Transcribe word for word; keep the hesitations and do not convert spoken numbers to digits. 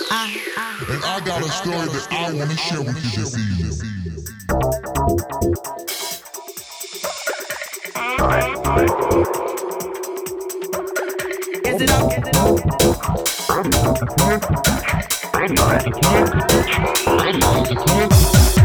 And I got a story that I want to share with you this evening. Is it up? Radio etiquette. Radio etiquette. Radio etiquette.